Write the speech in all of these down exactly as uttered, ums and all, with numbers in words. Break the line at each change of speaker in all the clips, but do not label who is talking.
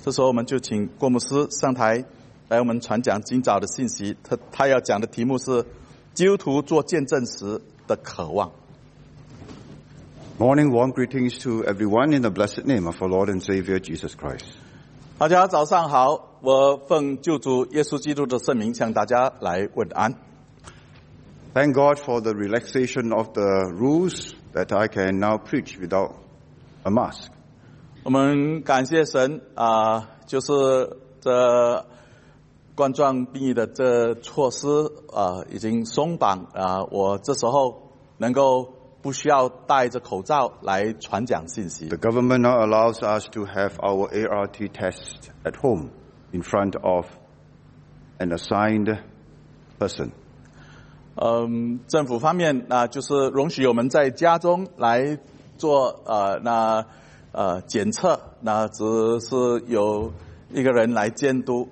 这时候我们就请郭牧师上台来我们传讲今早的信息。他他要讲的题目是基督徒做见证时的渴望。
Morning, warm greetings to everyone in the blessed name of our Lord and Savior Jesus Christ.
大家早上好，我奉救主耶稣基督的圣名向大家来问安。
Thank God for the relaxation of the rules that I can now preach without a mask.
我们感谢神啊、呃，就是这冠状病疫的这措施啊、呃、已经松绑啊、呃，我这时候能够不需要戴着口罩来传讲信息。
The government now allows us to have our A R T test at home in front of an assigned person.
嗯，政府方面那、呃、就是容许我们在家中来做呃那呃检测，那只是有一个人来监督。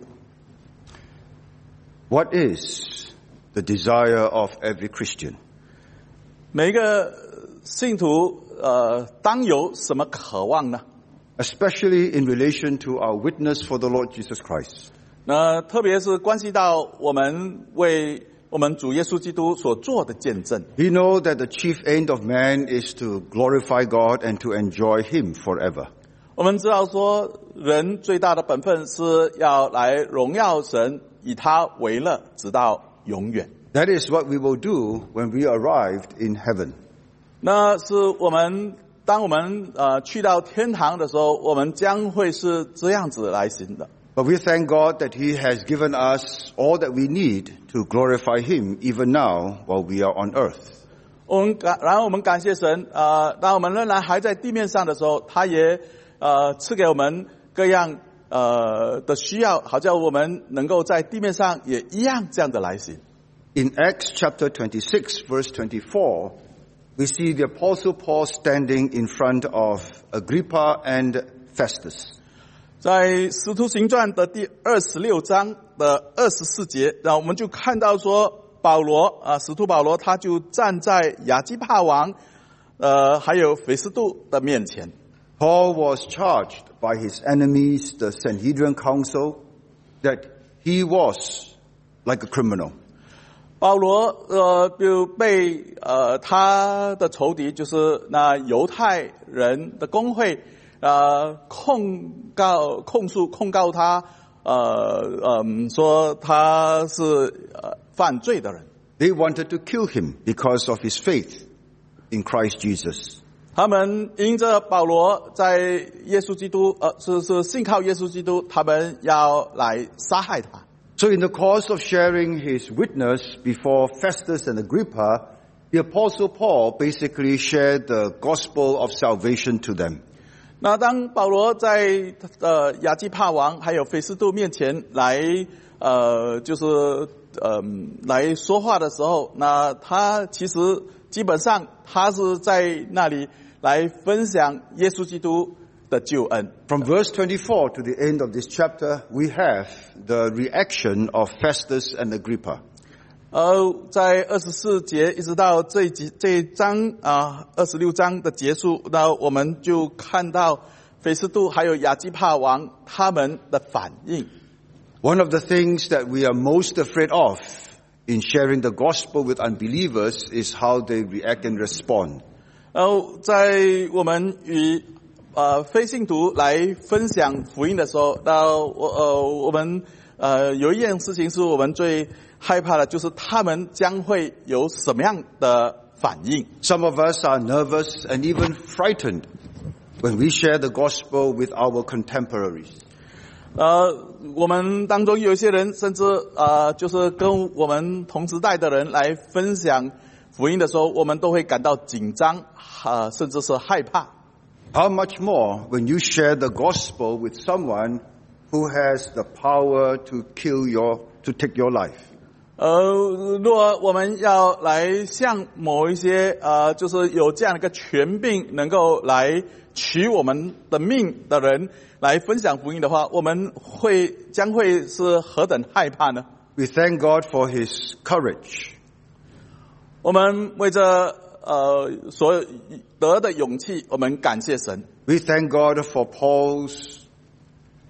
What is the desire of every Christian?
每一个信徒呃当有什么渴望呢？
Especially in relation to our witness for the Lord Jesus Christ.
那特别是关系到我们为我们主耶稣基督所做的见证。
We know that the chief end of man is to glorify God and to enjoy Him forever.
我们知道说，人最大的本分是要来荣耀神，以他为乐，直到永远。
That is what we will do when we arrived in heaven.
那是我们当我们呃去到天堂的时候，我们将会是这样子来行的。
But we thank God that He has given us all that we need to glorify Him even now while we are on earth.
我们感，然后我们感谢神，呃，当我们仍然还在地面上的时候，他也呃赐给我们各样呃的需要，好叫我们能够在地面上也一样这样的来行。
In Acts chapter twenty-six, verse twenty-four, we see the Apostle Paul standing in front of Agrippa and Festus.
在使徒行传的第二十六章的二十四节，那我们就看到说，保罗啊，使徒保罗他就站在亚基帕王，呃，还有腓斯度的面前。
Paul was charged by his enemies, the Sanhedrin Council, that he was like a criminal.
保罗呃就被呃他的仇敌，就是那犹太人的公会呃控告控诉控告他呃嗯说他是呃犯罪的人。
They wanted to kill him because of his faith in Christ Jesus.
他们因着保罗在耶稣基督呃是是信靠耶稣基督，他们要来杀害他。
So in the course of sharing his witness before Festus and Agrippa, the Apostle Paul basically shared the gospel of salvation to them.
那当保罗在呃亚基帕王还有腓斯度面前来呃就是呃来说话的时候，那他其实基本上他是在那里来分享耶稣基督的救恩。
From verse twenty-four to the end of this chapter, we have the reaction of Festus and Agrippa.
呃，在二十四节一直到这一集这一章啊二十六章的结束，那我们就看到腓斯度还有亚基帕王他们的反应。
One of the things that we are most afraid of in sharing the gospel with unbelievers is how they react and respond.
呃，在我们与呃非信徒来分享福音的时候，那我呃我们呃有一件事情是我们最害怕的，就是他们将会有什么样的反应。
Some of us are nervous and even frightened when we share the gospel with our contemporaries.
呃，我们当中有一些人甚至呃就是跟我们同时代的人来分享福音的时候，我们都会感到紧张，呃甚至是害怕。
How much more when you share the gospel with someone who has the power to kill your, to take your life?
呃，如果我们要来向某一些呃，就是有这样的一个权柄，能够来取我们的命的人来分享福音的话，我们会将会是何等害怕呢？
We thank God for His courage.
我们为着呃所得的勇气，我们感谢神。
We thank God for Paul's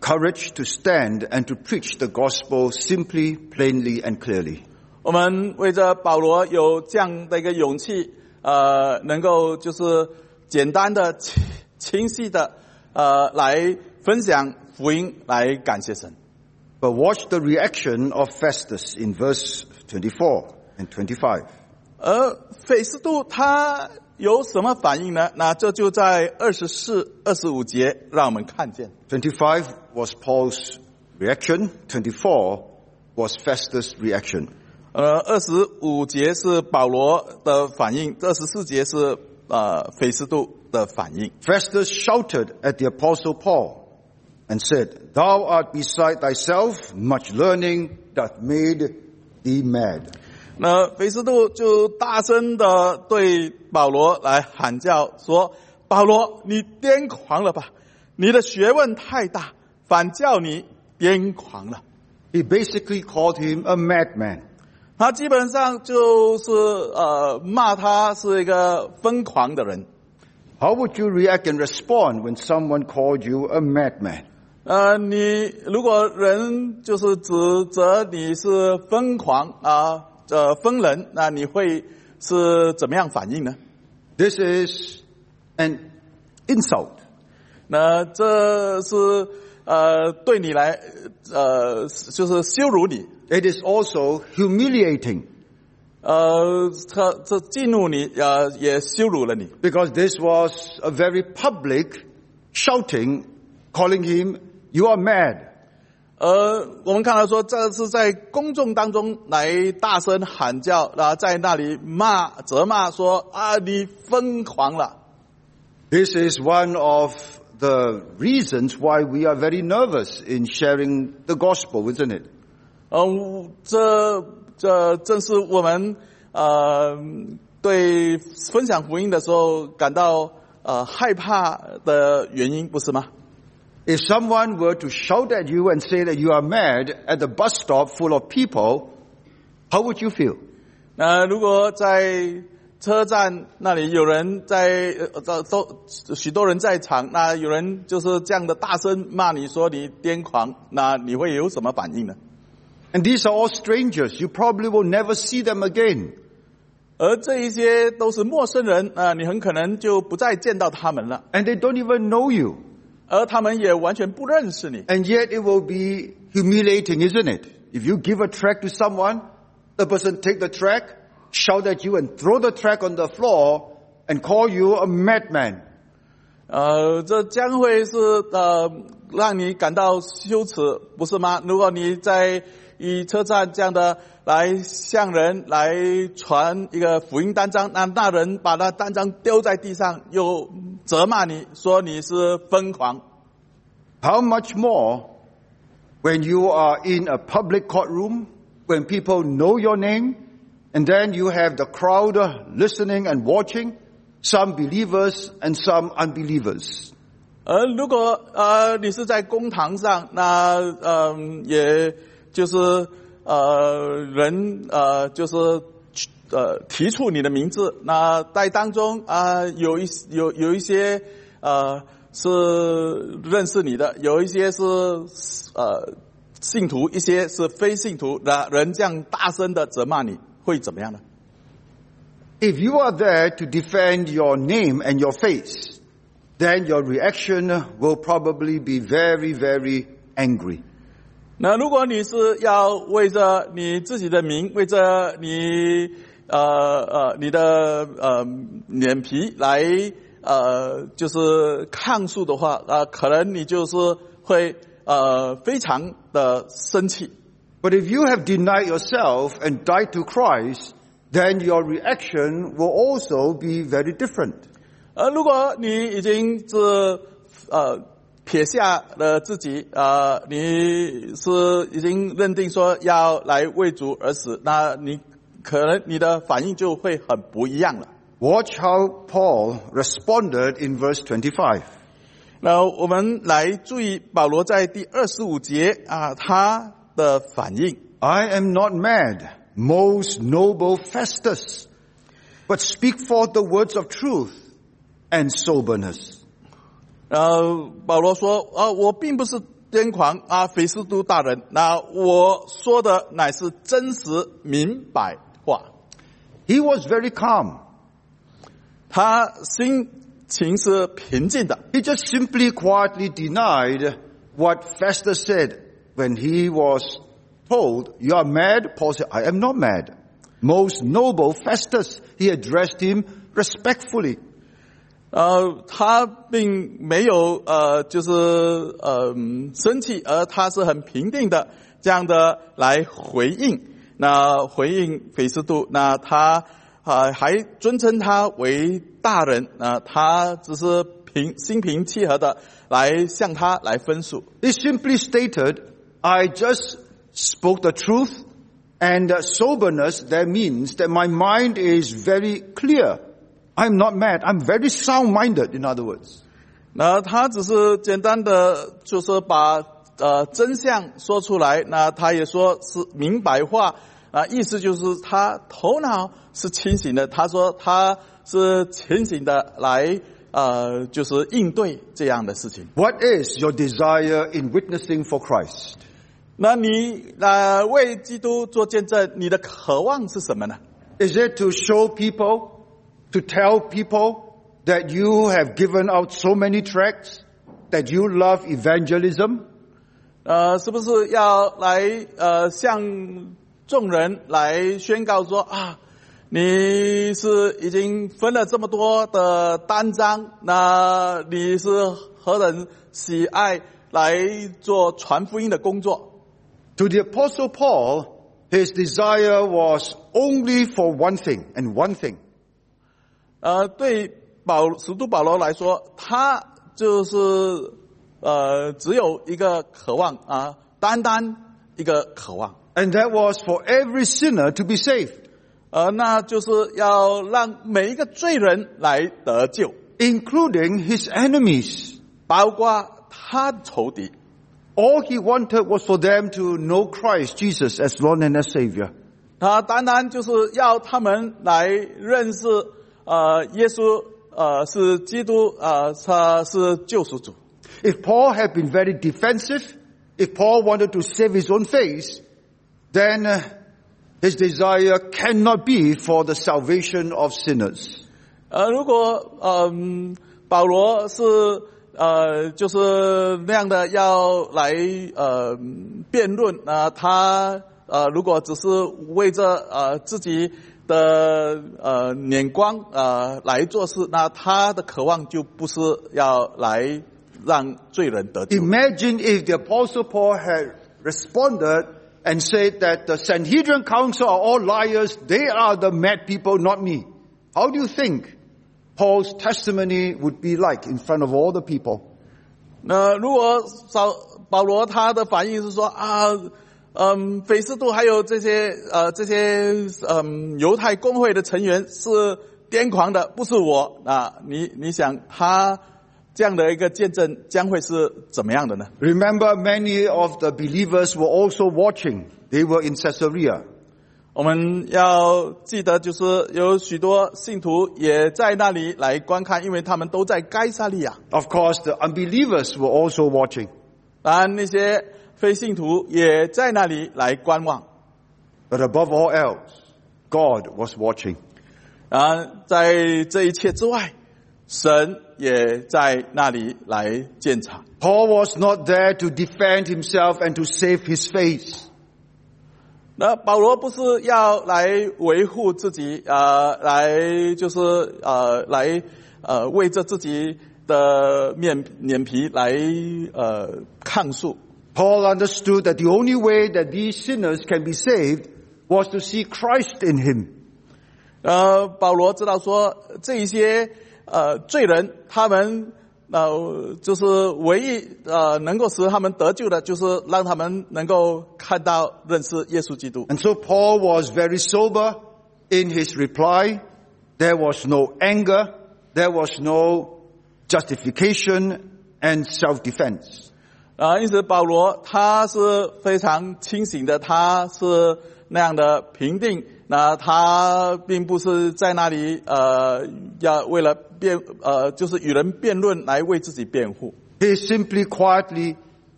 courage to stand and to preach the gospel simply, plainly, and clearly.
我们为着保罗有这样的一个勇气，呃，能够就是简单的、清清晰的，呃，来分享福音，来感谢神。
But watch the reaction of Festus in verse twenty-four and twenty-five.
而斐斯都他有什么反应呢？那这就在二十四、二十五节让我们看见。
twenty-five was Paul's reaction. twenty-four was Festus' reaction.
呃，二十五节是保罗的反应，二十四节是呃斐斯都的反应。
Festus shouted at the apostle Paul and said, "Thou art beside thyself, much learning doth made thee mad."
那斐斯都就大声的对保罗来喊叫说：“保罗，你癫狂了吧？你的学问太大，反叫你癫狂了。”
He basically called him a madman.
他基本上就是呃骂他是一个疯狂的人。
How would you react and respond when someone called you a madman?
呃，你如果人就是指责你是疯狂啊，呃，疯人，那你会是怎么样反应呢？
This is an insult.
那这是呃对你来呃就是羞辱你。
It is also humiliating.
呃，他这激怒你，呃，也羞辱了你。
Because this was a very public shouting, calling him, "You are mad."
呃，我们看到说，这是在公众当中来大声喊叫，然后在那里骂、责骂说啊，你疯狂了。
This is one of the reasons why we are very nervous in sharing the gospel, isn't it?
呃，这这正是我们呃对分享福音的时候感到呃害怕的原因，不是吗？
If someone were to shout at you and say that you are mad at the bus stop full of people, how would you feel?
那如果在车站那里有人在呃都许多人在场，那有人就是这样的大声骂你说你癫狂，那你会有什么反应呢？
And these are all strangers. You probably will never see them again.
而这一些都是陌生人啊、呃，你很可能就不再见到他们了。
And they don't even know you.
而他们也完全不认识你。
And yet it will be humiliating, isn't it? If you give a tract to someone, the person take the tract, shout at you and throw the tract on the floor and call you a madman.
呃，这将会是呃让你感到羞耻，不是吗？如果你在以车站这样的来向人来传一个福音单张，那那人把那单张丢在地上，又责骂你说你是疯狂。
How much more when you are in a public courtroom, when people know your name, and then you have the crowd listening and watching, some believers and some unbelievers.
而如果呃你是在公堂上，那嗯、呃、也就是呃人呃就是呃提出你的名字，那在当中啊、呃、有一有有一些呃是认识你的，有一些是呃信徒，一些是非信徒，那人这样大声的责骂你，会怎么样呢？
If you are there to defend your name and your face, then your reaction will probably be very, very angry.
那如果你是要为着你自己的名，为着你呃呃你的呃脸皮来呃就是抗诉的话，呃可能你就是会呃非常的生气。
But if you have denied yourself and died to Christ, then your reaction will also be very different.
而如果你已经是呃撇下了自己，呃，你是已经认定说要来为主而死，那你可能你的反应就会很不一样了。
Watch how Paul responded in verse twenty-five.
那我们来注意保罗在第二十五节啊，他的反应。
I am not mad, most noble Festus, but speak forth the words of truth and soberness.
呃，保罗说，呃，我并不是癫狂啊，菲斯都大人，那我说的乃是真实明白话。
He was very calm.
他心情是平静的，
He just simply quietly denied what Festus said when he was told, "You are mad." Paul said, "I am not mad." Most noble Festus, he addressed him respectfully.
呃，他并没有呃，就是呃生气，而他是很平定的这样的来回应。那回应菲斯都，那他啊、呃、还尊称他为大人，那他只是平心平气和的来向他来分述。
He simply stated, "I just spoke the truth, and uh, soberness, that means that my mind is very clear. I'm not mad. I'm very sound-minded, in other words."
那他只是简单的就是把呃真相说出来，那他也说是明白话啊，意思就是他头脑是清醒的。他说他是清醒的来呃就是应对这样的事情。
What is your desire in witnessing for Christ?
那你呃为基督做见证，你的渴望是什么呢？
Is it to show people, to tell people that you have given out so many tracts, that you love evangelism?
呃，是不是要来呃向众人来宣告说啊，你是已经分了这么多的单张，那你是何等喜爱来做传福音的工作？
To the Apostle Paul, his desire was only for one thing, and one thing.
呃，对保使徒保罗来说，他就是呃只有一个渴望啊，单单一个渴望。
And that was for every sinner to be saved,
呃，那就是要让每一个罪人来得救，
including his enemies.
包括他的仇敌。
All he wanted was for them to know Christ Jesus as Lord and as Savior.
他当然就是要他们来认识呃耶稣呃是基督呃他是救赎主。
If Paul had been very defensive, if Paul wanted to save his own face, then uh, his desire cannot be for the salvation of sinners.
呃，如果嗯、呃、保罗是呃就是那样的要来呃辩论啊、呃，他呃如果只是为着呃自己的呃眼光呃来做事，那他的渴望就不是要来让罪人得救。
Imagine if the Apostle Paul had responded and said that the Sanhedrin Council are all liars, they are the mad people, not me. How do you think Paul's testimony would be like in front of all the people?
那如果保保罗他的反应是说啊，嗯，菲斯都还有这些呃这些嗯犹太公会的成员是癫狂的，不是我。那你你想他这样的一个见证将会是怎么样的呢？
Remember, many of the believers were also watching. They were in Caesarea.
我们要记得，就是有许多信徒也在那里来观看，因为他们都在该撒利亚。
Of course, the unbelievers were also watching.
当然，那些非信徒也在那里来观望。
But above all else, God was watching.
啊，在这一切之外，神也在那里来监察。
Paul was not there to defend himself and to save his face.
那保罗不是要来维护自己，呃，来就是呃，来呃，为着自己的面脸皮来呃抗诉。
Paul understood that the only way that these sinners can be saved was to see Christ in him.
呃，保罗知道说，这一些呃罪人，他们呃就是唯一呃能够使他们得救的，就是让他们能够看到认识耶稣基督。
And so Paul was very sober in his reply. There was no anger. There was no justification and self-defense.
啊，因此保罗他是非常清醒的，他是那样的平定。那他并不是在那里呃要为了辩呃就是与人辩论来为自己辩护。
He simply quietly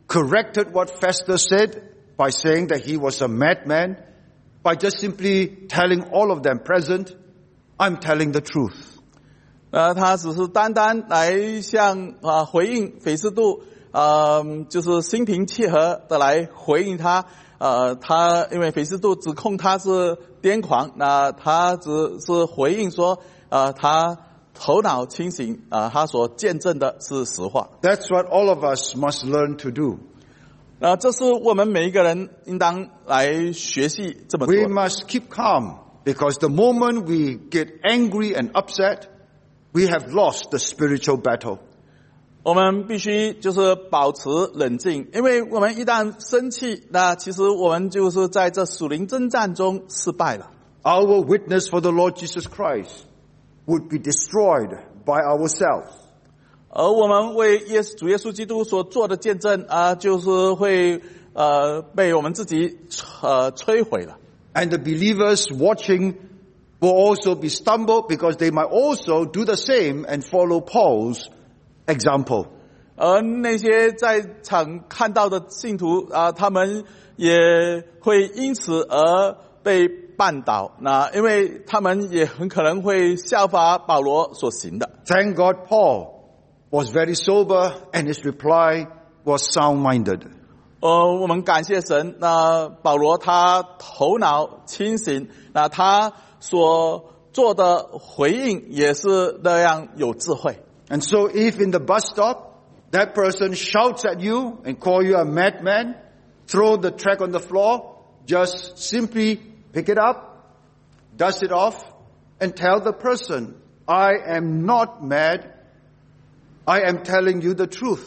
corrected what Festus said by saying that he was a madman, by just simply telling all of them present, I'm telling the truth.
呃，他只是单单来向啊回应斐斯都，呃，就是心平气和的来回应他。呃，他因为斐斯都指控他是癫狂，那他只是回应说，呃，他头脑清醒，啊、呃，他所见证的是实话。
That's what all of us must learn to do.
那、呃、这是我们每一个人应当来学习这么做。
We must keep calm, because the moment we get angry and upset, we have lost the spiritual battle.
我们必须就是保持冷静，因为我们一旦生气，那其实我们就是在这属灵征战中失败了。
Our witness for the Lord Jesus Christ would be destroyed by ourselves.
而我们为耶稣主耶稣基督所做的见证啊、呃，就是会呃被我们自己呃摧毁了。
And the believers watching will also be stumbled, because they might also do the same and follow Paul's example.
而那些在场看到的信徒啊、呃，他们也会因此而被绊倒。那因为他们也很可能会效法保罗所行的。
Thank God Paul was very sober, and his reply was sound-minded.
呃，我们感谢神。那保罗他头脑清醒，那他所做的回应也是那样有智慧。
And so if in the bus stop, that person shouts at you and call you a madman, throw the tract on the floor, just simply pick it up, dust it off, and tell the person, I am not mad. I am telling you the truth.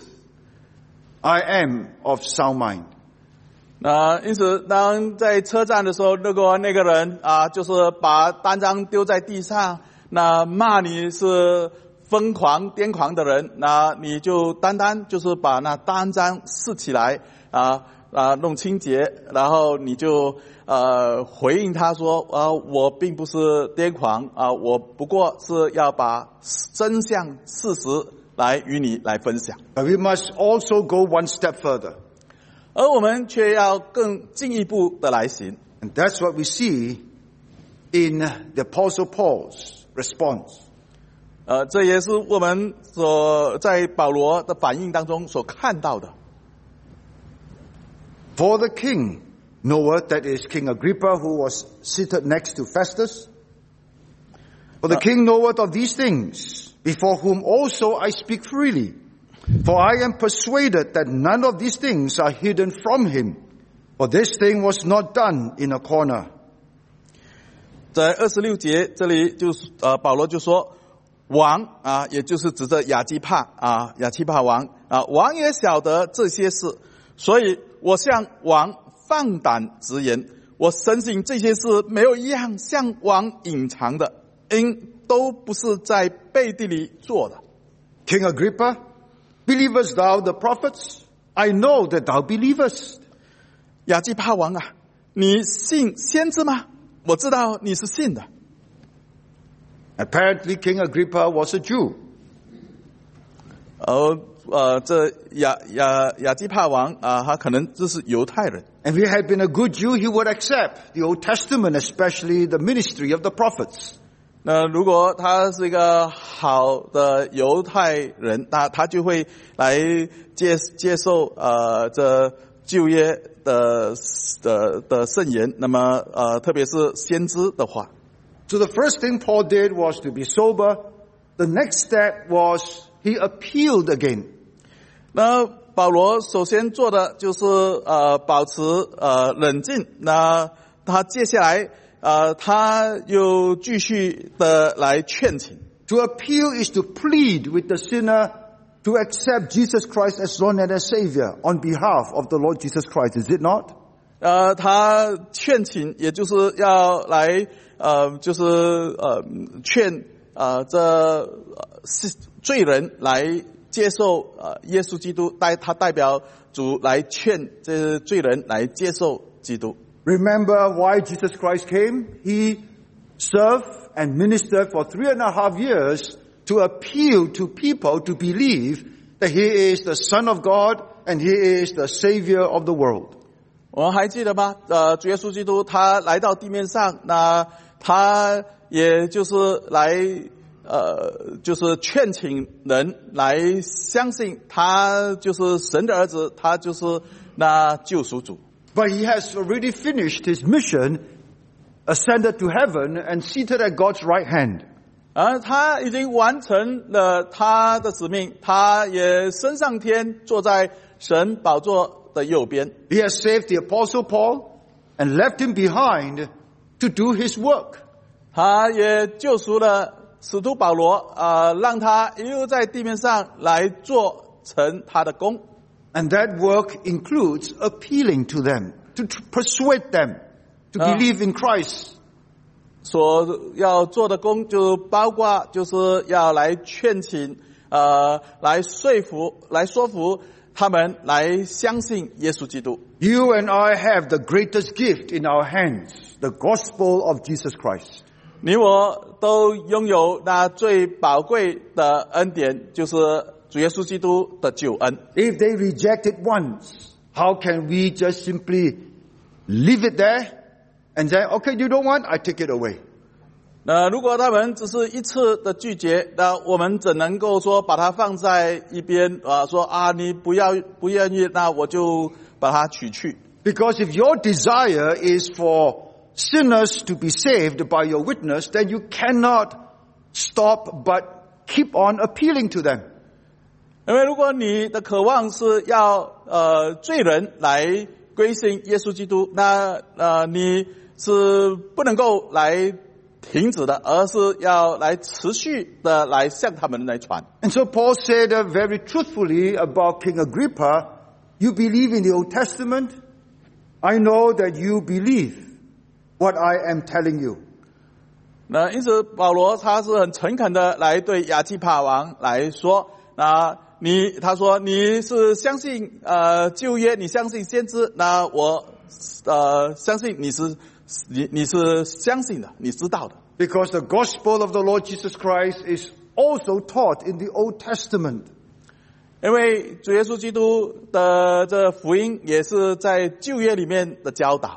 I am of sound mind.
那因此，当在车站的时候，如果那个人啊，就是把单张丢在地上，那骂你是疯狂、癫狂的人，那你就单单就是把那单张拾起来啊啊弄清洁，然后你就呃回应他说啊，我并不是癫狂啊，我不过是要把真相、事实来与你来分享。
But we must also go one step further.
而我们却要更进一步的来行。
And that's what we see in the Apostle Paul's response.
呃，这也是我们所在保罗的反应当中所看到的。
For the king knoweth, that is King Agrippa, who was seated next to Festus. For the king knoweth of these things, before whom also I speak freely. For I am persuaded that none of these things are hidden from him. For this thing was not done in a corner.
在二十六节这里就是呃保罗就说王啊，也就是指着亚基帕啊，亚基帕王啊，王也晓得这些事，所以我向王放胆直言，我深信这些事没有一样向王隐藏的，因都不是在背地里做的。
King Agrippa, believest thou the prophets? I know that thou believest.
亚基帕王啊，你信先知吗？我知道你是信的。
Apparently King Agrippa was a Jew.
而呃，这亚亚亚基帕王啊，他可能这是犹太人。
And if he had been a good Jew, he would accept the Old Testament, especially the ministry of the prophets.
那如果他是一个好的犹太人，那他就会来接接受呃这旧约的的的圣言。那么呃，特别是先知的话。
So the first thing Paul did was to be sober. The next step was he appealed again.
那保罗首先做的就是呃保持呃冷静。那他接下来呃他又继续的来劝请。
To appeal is to plead with the sinner to accept Jesus Christ as Lord and as Savior on behalf of the Lord Jesus Christ, is it not?
呃，他劝请，也就是要来呃，就是呃劝呃这是罪人来接受呃耶稣基督，代他代表主来劝这些罪人来接受基督。
Remember why Jesus Christ came? He served and ministered for three and a half years to appeal to people to believe that He is the Son of God and He is the Savior of the world.
我们还记得吗？呃，主耶稣基督他来到地面上，那他也就是来呃，就是劝请人来相信他就是神的儿子，他就是那救赎主。
But He has already finished His mission, ascended to heaven, and seated at God's right hand.
而他已经完成了他的使命，他也升上天，坐在神宝座的右边。
He has saved the Apostle Paul and left him behind to do His work.
他也救赎了使徒保罗，呃，让他一路在地面上来做成他的工。
And that work includes appealing to them, to persuade them to believe in Christ.
所要做的工就包括就是要来劝请，呃，来说服，来说服他们来相信耶稣基督。
You and I have the greatest gift in our hands, the gospel of Jesus Christ.
你我都拥有那最宝贵的恩典，就是主耶稣基督的救恩。
If they reject it once, how can we just simply leave it there and say, okay, you don't want, I take it away?
那如果他们只是一次的拒绝，那我们怎能够说把它放在一边啊？说啊，你不要不愿意，那我就把它取去。
Because if your desire is for sinners to be saved by your witness, then you cannot stop but keep on appealing to them.
因为如果你的渴望是要呃罪人来归信耶稣基督，那呃你是不能够来停止的，而是要来持续的来向他们来传。
And so Paul said uh, very truthfully about King Agrippa, you believe in the Old Testament. I know that you believe what I am telling you.
那因此保罗他是很诚恳的来对亚基帕王来说，那你他说你是相信呃旧约，你相信先知，那我呃相信你是你你是相信的，你知道的。
Because the gospel of the Lord Jesus Christ is also taught in the Old Testament.
因为主耶稣基督的这福音也是在旧约里面的教导。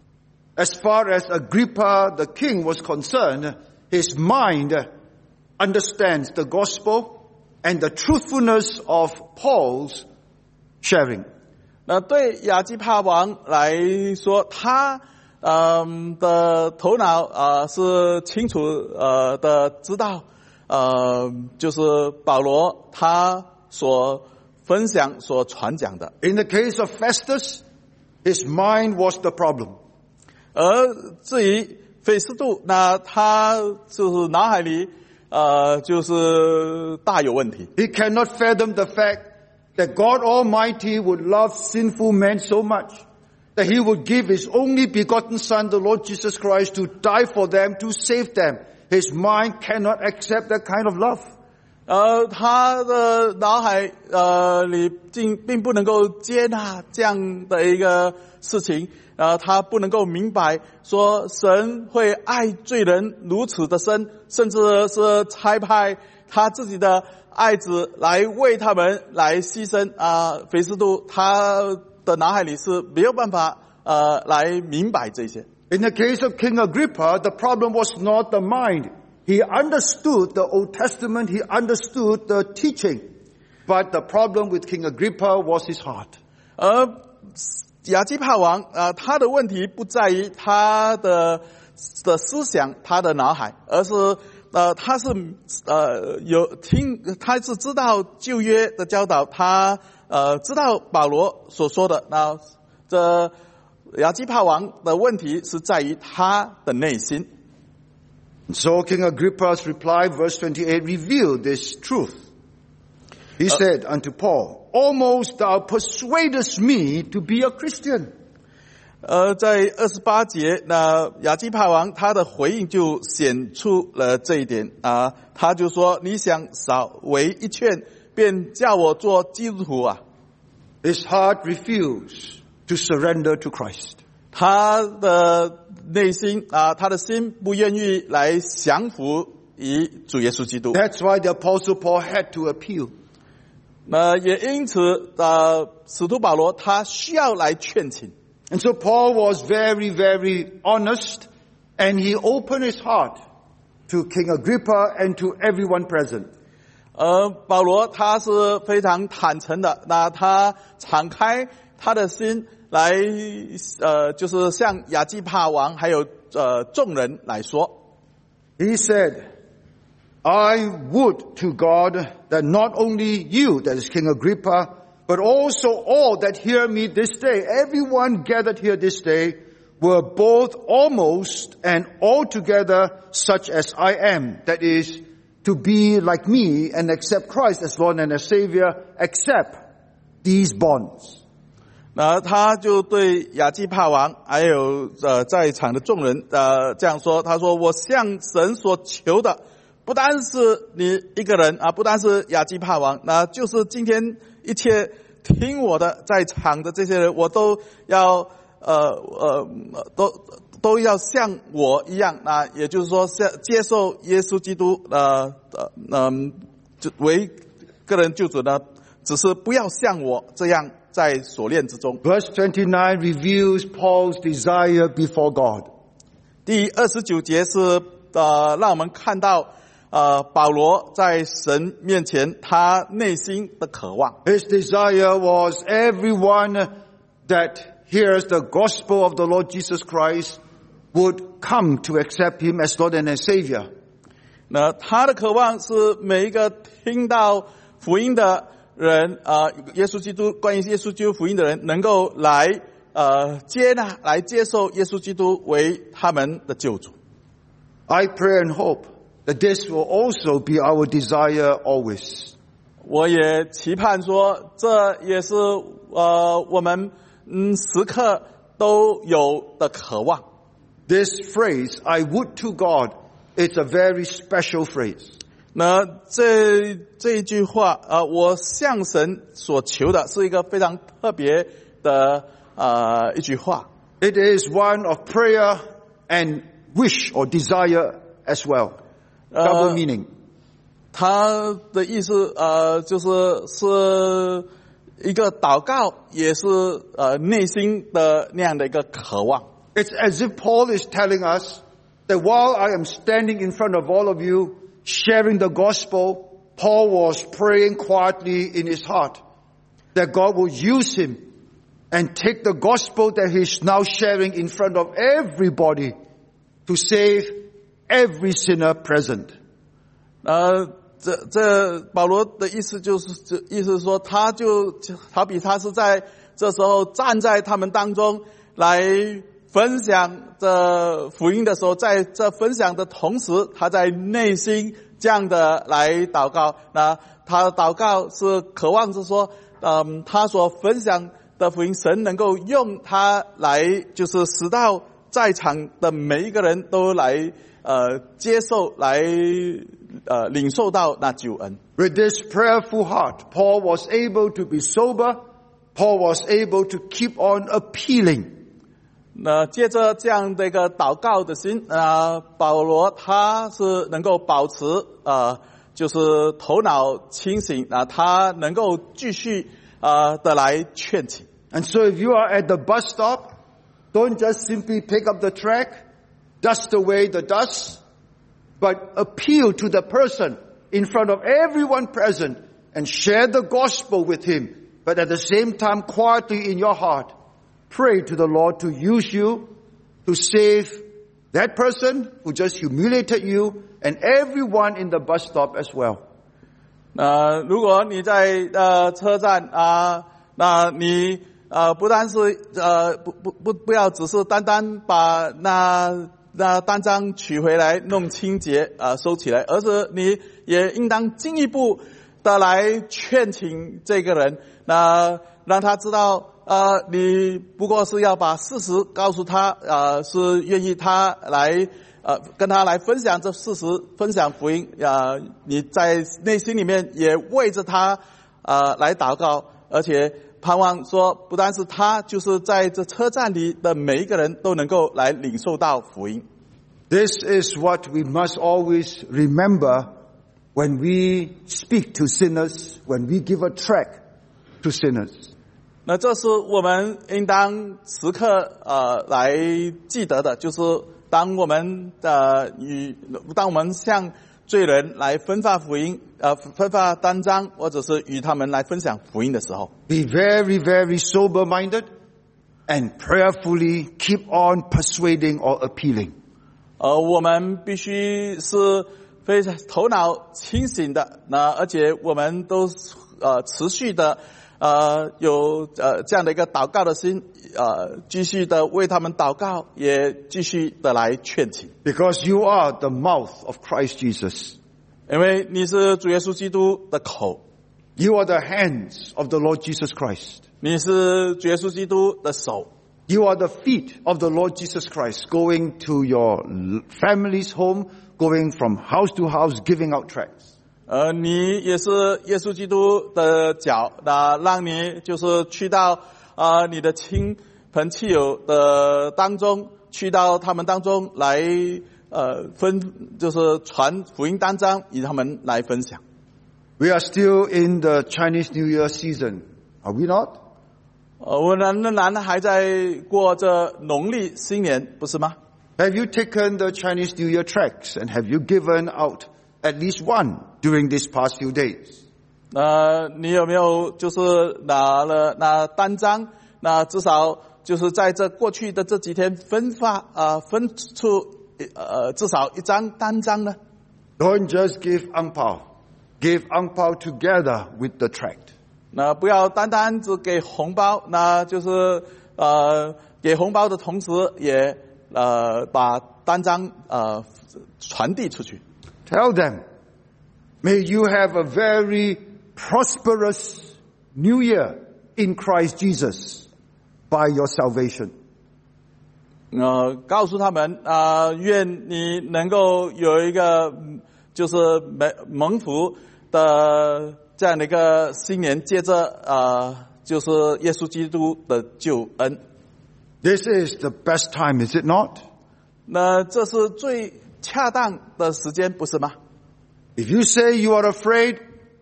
As far as Agrippa the king was concerned, his mind understands the gospel and the truthfulness of Paul's sharing.
那对亚基帕王来说，他嗯的头脑呃是清楚呃的知道呃就是保罗他所分享所传讲的。
In the case of Festus, his mind was the problem.
而至于菲斯杜，那他就是脑海里呃就是大有问题。
He cannot fathom the fact that God Almighty would love sinful men so much that He would give His only begotten Son, the Lord Jesus Christ, to die for them, to save them. His mind cannot accept that kind of love.
呃，他的脑海呃里并并不能够接纳这样的一个事情，呃，他不能够明白说神会爱罪人如此的深，甚至是差派他自己的爱子来为他们来牺牲啊。菲斯杜他的脑海里是没有办法呃来明白这些。
In the case of King Agrippa, the problem was not the mind. He understood the Old Testament, he understood the teaching. But the problem with King Agrippa was his heart.
而亚基帕王呃他的问题不在于他的的思想，他的脑海，而是呃他是呃有听，他是知道旧约的教导，他呃知道保罗所说的。那这亚基帕王的问题是在于他的内心。
So King Agrippa's reply, verse twenty-eight, revealed this truth. He said unto Paul, almost thou persuadest me to be a Christian.
呃，在二十八节，那亚基帕王他的回应就显出了这一点啊，他就说：“你想少为一劝，便叫我做基督徒啊。”
His heart refused to surrender to Christ.
他的内心啊，他的心不愿意来降服于主耶稣基督。
That's why the Apostle Paul had to appeal.
那也因此，呃，使徒保罗他需要来劝请。
And so Paul was very, very honest, and he opened his heart to King Agrippa and to everyone present.
呃，保罗他是非常坦诚的，那他敞开他的心来，呃，就是向亚基帕王还有呃众人来说。
He said, I would to God that not only you, that is King Agrippa, but also all that hear me this day, everyone gathered here this day, were both almost and altogether such as I am, that is, to be like me and accept Christ as Lord and as Savior, accept these bonds.
那他就对亚基帕王还有呃在场的众人呃这样说，他说我向神所求的不单是你一个人啊，不单是亚基帕王，那就是今天一切听我的在场的这些人，我都要呃呃都都要像我一样，那也就是说接受耶稣基督呃呃嗯就为个人救主呢，只是不要像我这样在锁链之中。
Verse twenty-nine reveals Paul's desire before God.
第二十九节是呃让我们看到呃保罗在神面前他内心的渴望。
His desire was everyone that hears the gospel of the Lord Jesus Christ would come to accept him as Lord and as Savior.
那他的渴望是每一个听到福音的人，呃，耶稣基督关于耶稣基督福音的人，能够来呃接纳、来接受耶稣基督为他们的救主。
I pray and hope that this will also be our desire always.
我也期盼说，这也是呃我们嗯时刻都有的渴望。
This phrase, I would to God, it's a very special phrase.
那这这一句话，呃，我向神所求的是一个非常特别的呃一句话。
It is one of prayer and wish or desire as well. Double meaning.
它的意思呃就是是一个祷告，也是呃内心的那样的一个渴望。
It's as if Paul is telling us that while I am standing in front of all of you, sharing the gospel, Paul was praying quietly in his heart that God will use him and take the gospel that he's now sharing in front of everybody to save every sinner present.
呃，这这保罗的意思就是，这意思是说，他就好比他是在这时候站在他们当中来分享这福音的时候，在这分享的同时，他在内心这样的来祷告。那他的祷告是渴望是说，嗯，他所分享的福音，神能够用他来，就是使到在场的每一个人都来呃接受，来呃领受到那救恩。
With this prayerful heart, Paul was able to be sober. Paul was able to keep on appealing.
那接着这样的一个祷告的心，呃，保罗他是能够保持呃，就是头脑清醒啊、呃，他能够继续呃的来劝请。
And so, if you are at the bus stop, don't just simply pick up the track, dust away the dust, but appeal to the person in front of everyone present and share the gospel with him. But at the same time, quietly in your heart, pray to the Lord to use you to save that person who just humiliated you and everyone in the bus stop as well.
呃，如果你在呃车站啊、呃，那你呃不单是呃不不不不要只是单单把那那单张取回来弄清洁啊、呃、收起来，而是你也应当进一步的来劝请这个人，那让他知道。呃，你不过是要把事实告诉他，呃，是愿意他来，呃，跟他来分享这事实，分享福音，呃，你在内心里面也为着他，呃，来祷告，而且盼望说，不单是他，就是在这车站里的每一个人都能够来领受到福音。
This is what we must always remember when we speak to sinners, when we give a tract to sinners.
那这是我们应当时刻呃来记得的，就是当我们呃与当我们向罪人来分发福音，呃分发单张，或者是与他们来分享福音的时候
Be very, very sober-minded and prayerfully keep on persuading or appealing.
呃我们必须是非常头脑清醒的，那而且我们都呃持续的呃有呃这样的一个祷告的心，呃继续的为他们祷告，也继续的来劝请。
Because you are the mouth of Christ Jesus.
因为你是主耶稣基督的口，
You are the hands of the Lord Jesus Christ.
你是主耶稣基督的手，
You are the feet of the Lord Jesus Christ, going to your family's home, going from house to house, giving out tracts.
呃，你也是耶稣基督的脚，那让你就是去到呃你的亲朋戚友的当中，去到他们当中来呃分，就是传福音单张，与他们来分享。
We are still in the Chinese New Year season, are we not?
呃，我们仍然还在过这农历新年，不是吗？
Have you taken the Chinese New Year tracts and have you given out at least one during these past few days?
呃，你有没有就是拿了那单张？那至少就是在这过去的这几天分发呃分出呃至少一张单张呢？
Don't just give ang pao. Give ang pao together with the tract.
那不要单单只给红包，那就是呃给红包的同时也呃把单张呃传递出去。
Tell them, may you have a very prosperous new year in Christ Jesus by your salvation.
呃，告诉他们啊、呃，愿你能够有一个就是蒙蒙福的这样的一个新年，接着呃，就是耶稣基督的救恩。
This is the best time, is it not?
那这是最恰当的时间，不是吗？
If you say you are afraid,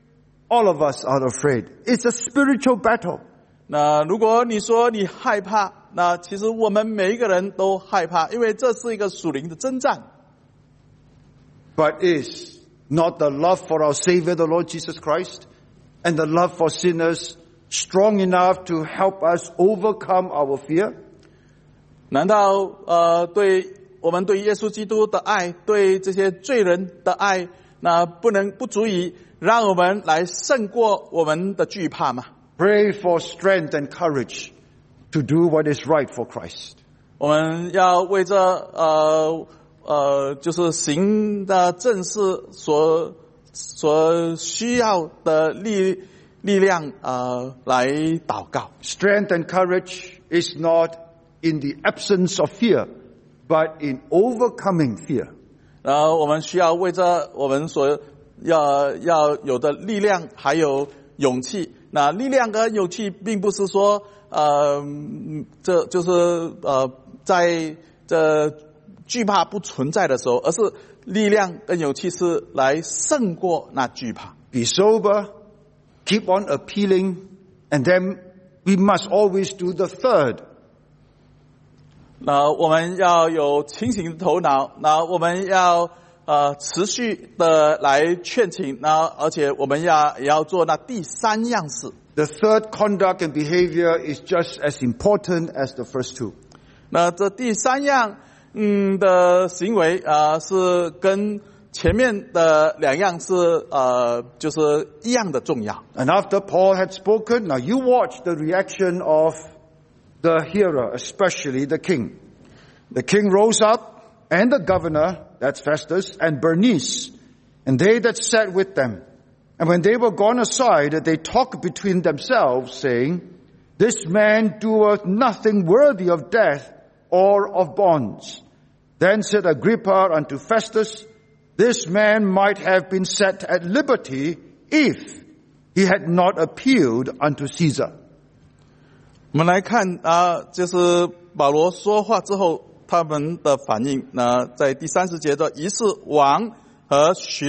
all of us are afraid. It's a spiritual battle.
那如果你说你害怕，那其实我们每一个人都害怕，因为这是一个属灵的征战。
But is not the love for our Savior, the Lord Jesus Christ, and the love for sinners strong enough to help us overcome our fear?
难道呃，对我们对耶稣基督的爱，对这些罪人的爱，那不能不足以让我们来胜过我们的惧怕吗？
Pray for strength and courage to do what is right for Christ.
我们要为这呃呃，就是行的正事所所需要的力力量呃来祷告。
Strength and courage is not in the absence of fear, but in overcoming fear.
然后我们需要为这我们所要要有的力量，还有勇气。那力量跟勇气，并不是说呃，这就是呃，在这惧怕不存在的时候，而是力量跟勇气是来胜过那惧怕。
Be sober, keep on appealing, and then we must always do the third.
那我们要有清醒的头脑，那我们要呃持续的来劝请，那而且我们要也要做那第三样事。
The third conduct and behavior is just as important as the first two.
那这第三样嗯的行为啊、呃、是跟前面的两样是呃就是一样的重要。
And after Paul had spoken, now you watch the reaction of the hearer, especially the king. The king rose up, and the governor, that's Festus, and Bernice, and they that sat with them. And when they were gone aside, they talked between themselves, saying, This man doeth nothing worthy of death or of bonds. Then said Agrippa unto Festus, This man might have been set at liberty if he had not appealed unto Caesar.
我们来看啊，就是保罗说话之后，他们的反应。那在第三十节的，于是王和巡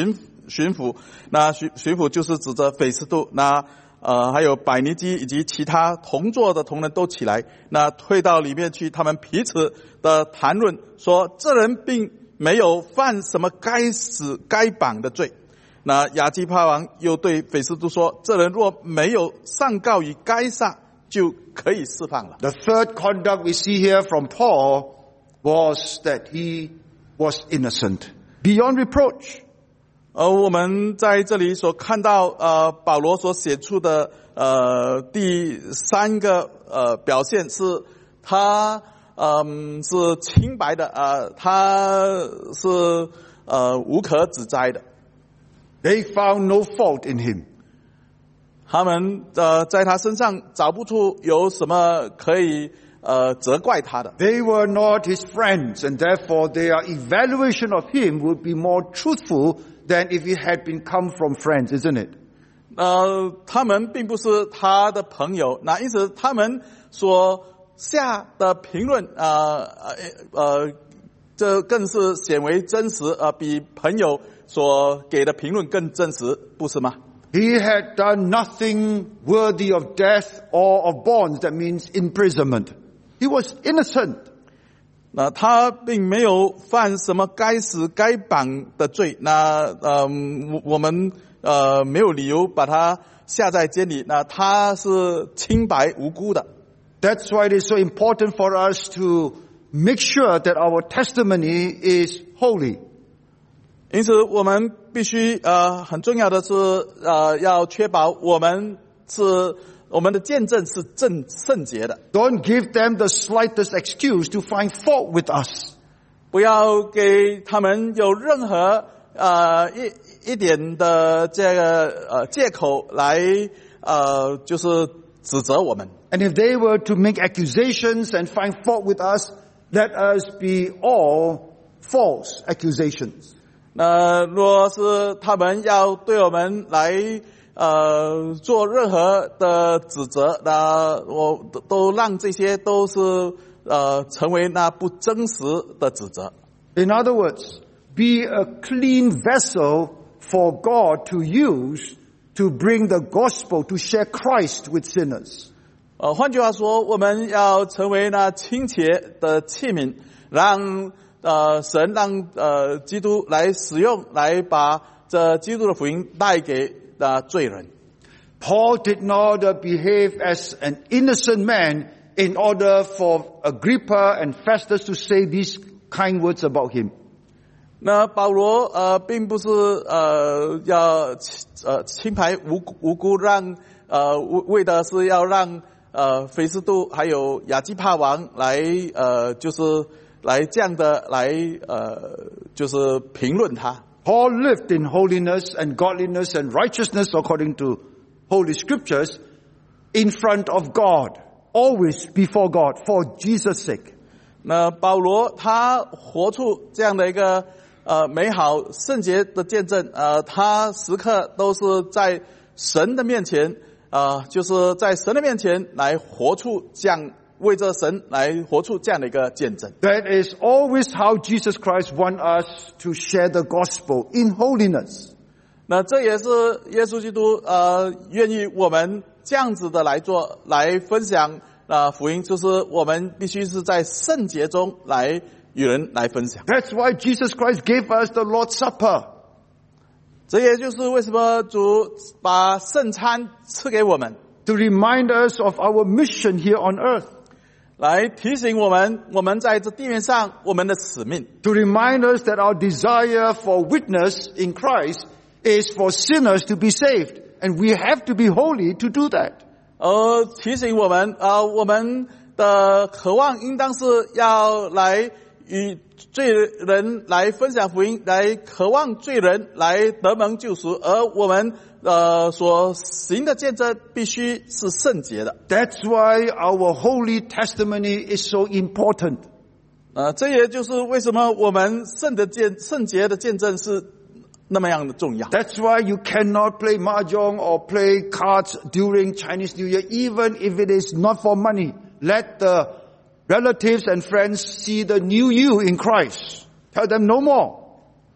巡抚，那巡巡抚就是指着斐斯都，那呃还有百尼基以及其他同座的同仁都起来，那退到里面去，他们彼此的谈论说，这人并没有犯什么该死该绑的罪。那亚基帕王又对斐斯都说，这人若没有上告于该撒，就可以释放了。
The third conduct we see here from Paul was that he was innocent, beyond reproach.
而我们在这里所看到呃保罗所写出的呃第三个呃表现是他嗯、呃、是清白的，呃他是呃无可指摘的。
They found no fault in him.
他们呃在他身上找不出有什么可以呃责怪他的。
They were not his friends, and therefore their evaluation of him would be more truthful than if he had been come from friends, isn't it?
呃他们并不是他的朋友，那因此他们所下的评论呃呃呃这更是显为真实，呃比朋友所给的评论更真实，不是吗？
He had done nothing worthy of death or of bonds, that means imprisonment. He was innocent.
那他并没有犯什么该死该绑的罪，那呃我我们呃没有理由把他下在监里，那他是清白无辜的。
That's why it is so important for us to make sure that our testimony is holy.
因此我们必须呃很重要的是呃要确保我们是我们的见证是正圣洁的。
Don't give them the slightest excuse to find fault with us.
不要给他们有任何呃一一点的这个呃借口来呃就是指责我们。
And if they were to make accusations and find fault with us, let us be all false accusations.
那若是他们要对我们来呃做任何的指责，那我都都让这些都是呃成为那不真实的指责。
In other words, be a clean vessel for God to use to bring the gospel, to share Christ with sinners.
呃，换句话说，我们要成为那清洁的器皿，让呃神让呃基督来使用，来把这基督的福音带给那罪人。
Paul did not uh, behave as an innocent man in order for Agrippa and Festus to say these kind words about him.
那保罗呃并不是呃要呃清白无无辜让呃为的是要让呃菲斯都还有亚基帕王来呃就是来这样的来呃就是评论他。
Paul lived in holiness and godliness and righteousness according to Holy Scriptures in front of God, always before God, for Jesus' sake.
那保罗他活出这样的一个呃美好圣洁的见证，呃他时刻都是在神的面前，呃就是在神的面前来活出这样为着神来活出这样的一个见证。
That is always how Jesus Christ wants us to share the gospel in holiness.
那这也是耶稣基督呃愿意我们这样子的来做，来分享啊、呃、福音，就是我们必须是在圣洁中来与人来分享。
That's why Jesus Christ gave us the Lord's Supper.
这也就是为什么主把圣餐赐给我们，
To remind us of our mission here on earth.
来提醒我们，我们在这地面上我们的使命。
To remind us that our desire for witness in Christ is for sinners to be saved. And we have to be holy to do that.
而提醒我们，呃，我们的渴望应当是要来与罪人来分享福音，来渴望罪人来得蒙救赎，而我们呃所行的见证必须是圣洁的。
That's why our holy testimony is so important.
呃，这也就是为什么我们圣的见圣洁的见证是那么样的重要。
That's why you cannot play mahjong or play cards during Chinese New Year, even if it is not for money. Let the relatives and friends see the new you in Christ. Tell them no more.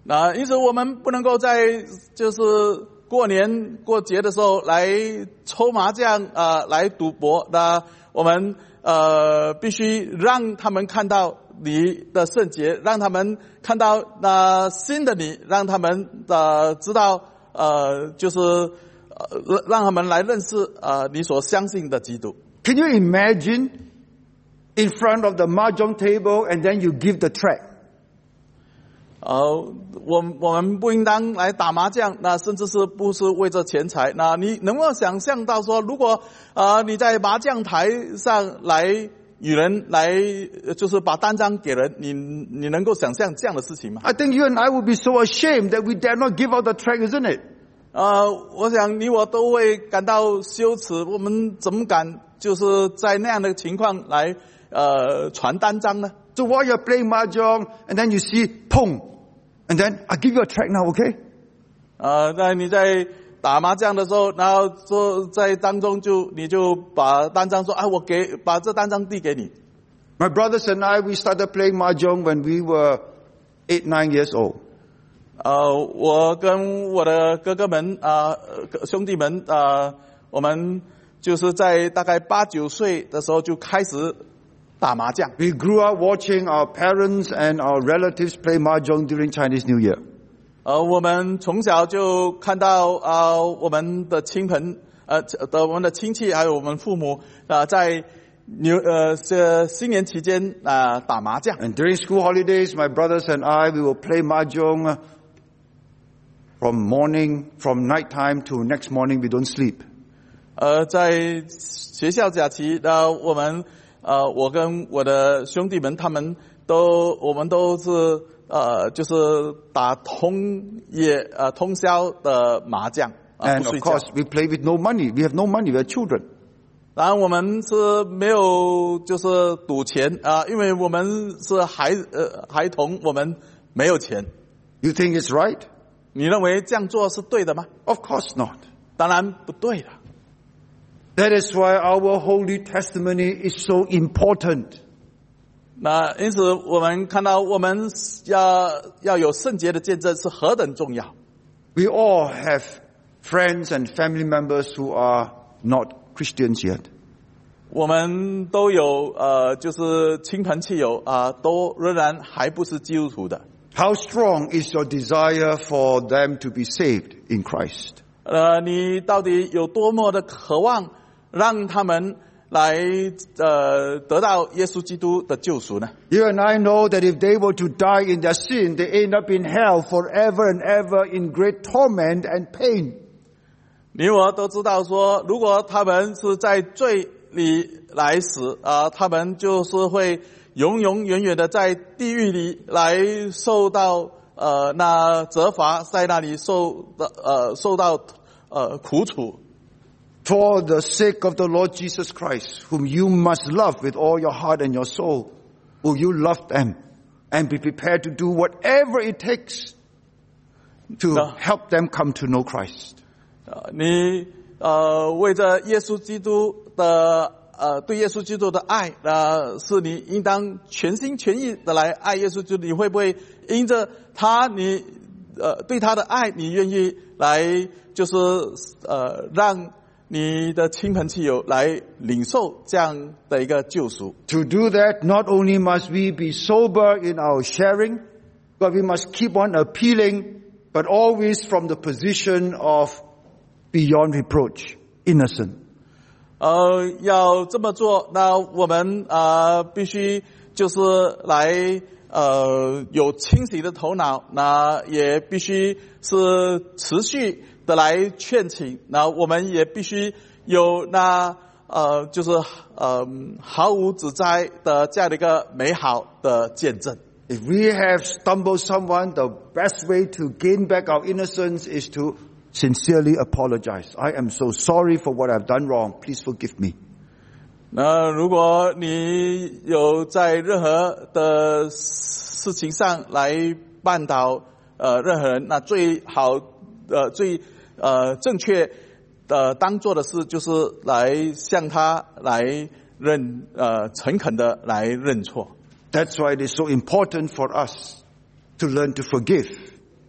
那因此我们不能够在就是过年过节的时候来抽麻将啊、呃，来赌博。那我们呃必须让他们看到你的圣洁，让他们看到那、呃、新的你，让他们呃知道呃就是呃让他们来认识呃你所相信的基督。
Can you imagine in front of the mahjong table and then you give the track?
呃，我我们不应当来打麻将，那甚至是不是为这钱财？那你能不能想象到说，如果呃你在麻将台上来与人来，就是把单张给人，你你能够想象这样的事情吗？
I think you and I would be so ashamed that we dare not give out the track, isn't it?
呃，我想你我都会感到羞耻，我们怎么敢就是在那样的情况来呃传单张呢？
So while you're playing mahjong and then you see pong, and then I give you a track now, okay?
呃，那你在打麻将的时候，然后说在当中就你就把单张说啊，我给把这单张递给你。
My brothers and I, we started playing mahjong when we were eight, nine years old.
呃，我跟我的哥哥们啊、呃、兄弟们啊、呃，我们就是在大概八九岁的时候就开始打麻将。
We grew up watching our parents and our relatives play mahjong during Chinese New Year.
呃，我们从小就看到啊、呃，我们的亲朋呃的我们的亲戚还有我们父母啊、呃，在牛呃这新年期间啊、呃、打麻将。
And during school holidays, my brothers and I, we will play mahjong from morning, from night time to next morning. We don't sleep.
呃，在学校假期，那我们呃，我跟我的兄弟们，他们都我们都是呃，就是打通夜呃通宵的麻将。
And of course, we play with no money. We have no money. We are children.
当然，我们是没有就是赌钱啊、呃，因为我们是孩呃孩童，我们没有钱。
You think it's right?
你认为这样做是对的吗？
Of course not.
当然不对的。
That is why our holy testimony is so important.
那因此，我们看到我们要要有圣洁的见证是何等重要。
We all have friends and family members who are not Christians yet.
我们都有呃，就是亲朋戚友啊、呃，都仍然还不是基督徒的。
How strong is your desire for them to be saved in Christ?
呃，你到底有多么的渴望让他们来呃得到耶稣基督的救赎呢？
You and I know that if they were to die in their sin, they end up in hell forever and ever in great torment and pain.
你我都知道说，如果他们是在罪里来死啊、呃，他们就是会永永远远的在地狱里来受到呃那责罚，在那里受呃受到呃苦楚。
For the sake of the Lord Jesus Christ, whom you must love with all your heart and your soul, will you love them and be prepared to do whatever it takes to help them come to know Christ?
呃，你呃为着耶稣基督的呃对耶稣基督的爱，呃是你应当全心全意的来爱耶稣基督。你会不会因着他，你呃对他的爱，你愿意来就是呃让你的亲朋戚友来领受这样的一个救赎？
To do that, not only must we be sober in our sharing, but we must keep on appealing, but always from the position of beyond reproach, innocent.
呃，要这么做，那我们呃必须就是来呃有清醒的头脑，那也必须是持续的来劝请，那我们也必须有那呃就是呃毫无指摘的这样的一个美好的见证。
If we have stumbled someone, the best way to gain back our innocence is to sincerely apologize. I am so sorry for what I've done wrong. Please forgive me.
那如果你有在任何的事情上来绊倒呃任何人，那最好呃最呃正确的当做的事就是来向他来认呃诚恳的来认错。
That's why it is so important for us to learn to forgive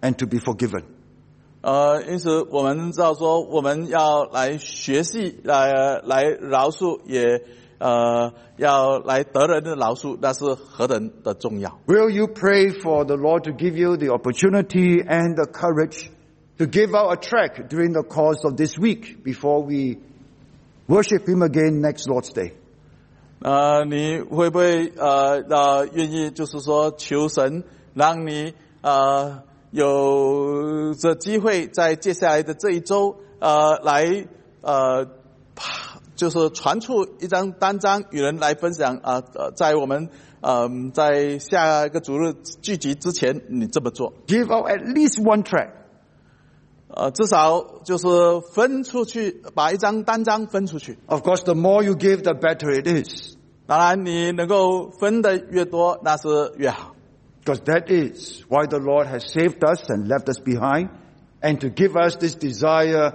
and to be forgiven.
呃，因此我们知道说，我们要来学习，来来饶恕，也呃要来得人的饶恕，那是何等的重要。
Will you pray for the Lord to give you the opportunity and the courage to give out a tract during the course of this week before we worship Him again next Lord's Day?
呃，你会不会呃呃愿意就是说求神让你呃有这机会在接下来的这一周呃来呃就是传出一张单张与人来分享啊呃在我们呃在下一个主日聚集之前你这么做。
Give out at least one tract.
呃，至少就是分出去，把一张单张分出去。
Of course, the more you give, the better it is.
当然，你能够分的越多，那是越好。
Because that is why the Lord has saved us and left us behind, and to give us this desire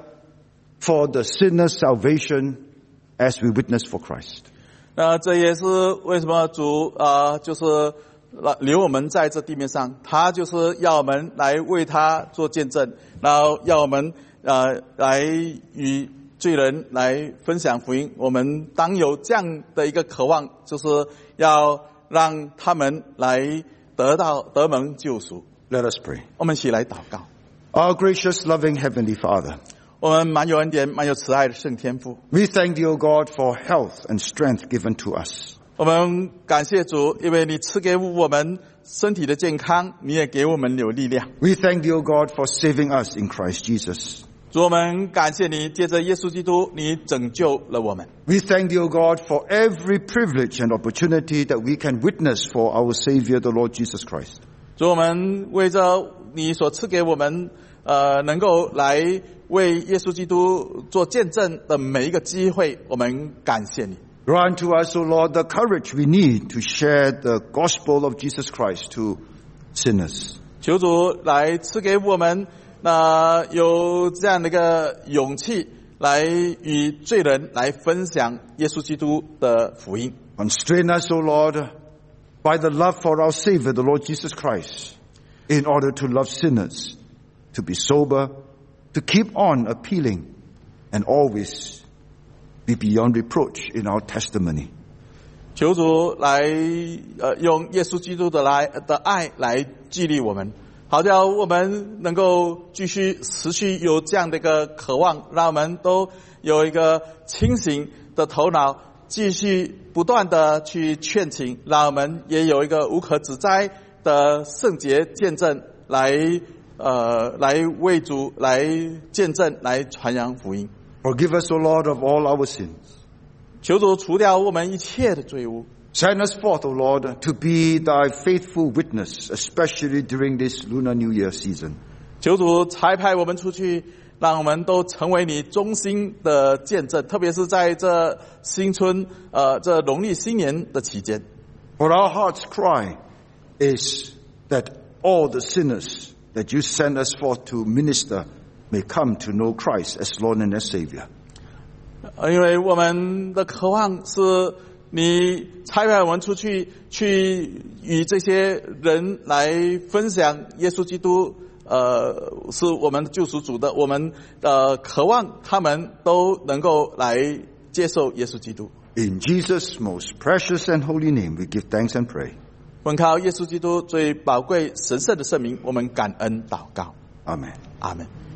for the sinner's salvation as we witness for Christ.
那这也是为什么主呃就是留我们在这地面上，他就是要我们来为他做见证，然后要我们呃来与罪人来分享福音。我们当有这样的一个渴望，就是要让他们来得到得蒙救赎。
Let us pray.
我们一起来祷告。
Our gracious, loving Heavenly Father,
我们满有恩典、满有慈爱的圣天父，
we thank Thee, O God, for health and strength given to us.
我们感谢主，因为你赐给我们身体的健康，你也给我们有力量。
We thank Thee, O God, for saving us in Christ Jesus.
主，我们感谢你，借着耶稣基督，你拯救了我们。
We thank Thee, O God, for every privilege and opportunity that we can witness for our Savior, the Lord Jesus Christ.
主，我们为着你所赐给我们，呃，能够来为耶稣基督做见证的每一个机会，我们感谢你。
Grant to us, O Lord, the courage we need to share the gospel of Jesus Christ to sinners.
求主来赐给我们，那有这样的一个勇气，来与罪人来分享耶稣基督的福音。
Constrain us, O Lord, by the love for our Savior, the Lord Jesus Christ, in order to love sinners, to be sober, to keep on appealing, and always be beyond reproach in our testimony.
求主来呃用耶稣基督的来的爱来激励我们，好叫我们能够继续持续有这样的一个渴望，让我们都有一个清醒的头脑，继续不断的去劝请，让我们也有一个无可指摘的圣洁见证，来呃来为主来见证，来传扬福音。
Forgive us, O Lord, of all our sins.
求主除掉我们一切的罪污。
Send us forth, O Lord, to be Thy faithful witness, especially during this Lunar New Year season.
求主差派我们出去，让我们都成为你忠心的见证，特别是在这新春呃这农历新年的期间。
For our heart's cry is that all the sinners that you send us forth to minister may come to know Christ as Lord and as Savior.
因为我们的渴望是你差派我们出去，去与这些人来分享耶稣基督，呃，是我们救赎主的。我们呃渴望他们都能够来接受耶稣基督。
In Jesus' most precious and holy name, we give thanks and pray.
本靠耶稣基督最宝贵神圣的圣名，我们感恩祷告。
Amen.
阿门。